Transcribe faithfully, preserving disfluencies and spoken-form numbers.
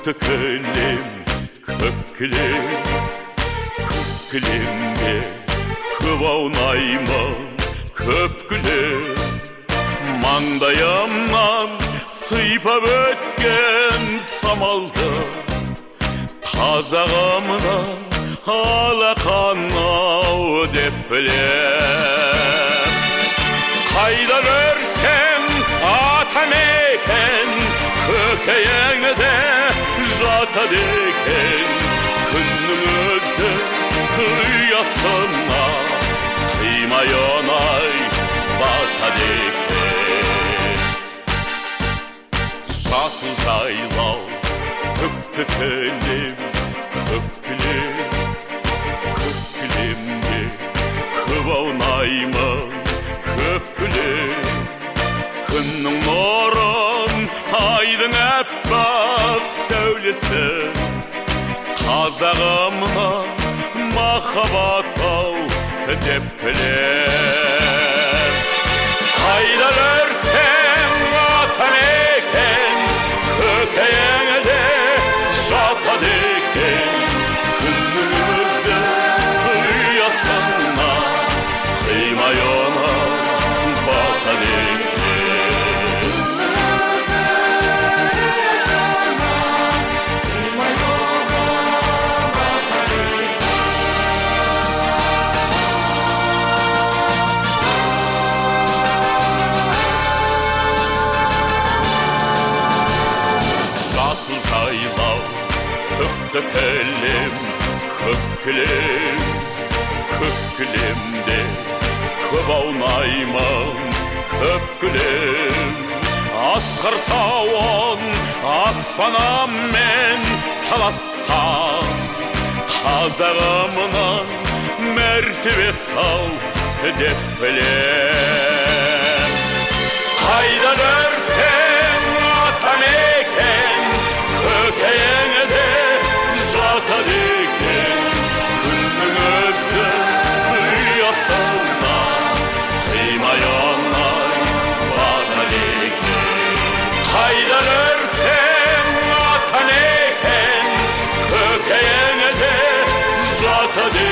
көкті кілем, көк кілем, көк кілемде көп аунаймын, көп кілем. Маңдайымнан сыйпап өткен самалды, қазағымнан алақанау деп білем. Қайда көрсем атамекен, көкейіңде жатады екен. Күннің өзі ұясына қимай оңай батады екен. Жасыл жайлау, көкті кілем, көк кілем, көк кілемде көп аунаймын, көп кілем. Күннің нұрын, айдың әппақ сәулесін, қазағымна махаббат ау деп білем. Қайда көрсем атамекен, көкейіңде жатады екен. Күннің өзі ұясына қимай оңай батады екен. Көк кілем, көк кілем, көк кілемде көп аунаймын, көк кілем. Асқар тауын аспаныммен таласқан, қазағымнан мәртебе сал деп білем. Қайда көрсем атамекен, көкейіңде жатады екен. Күннің өзі ұясына қимай оңай батады екен. Қайда көрсем атамекен, көкейіңде жатады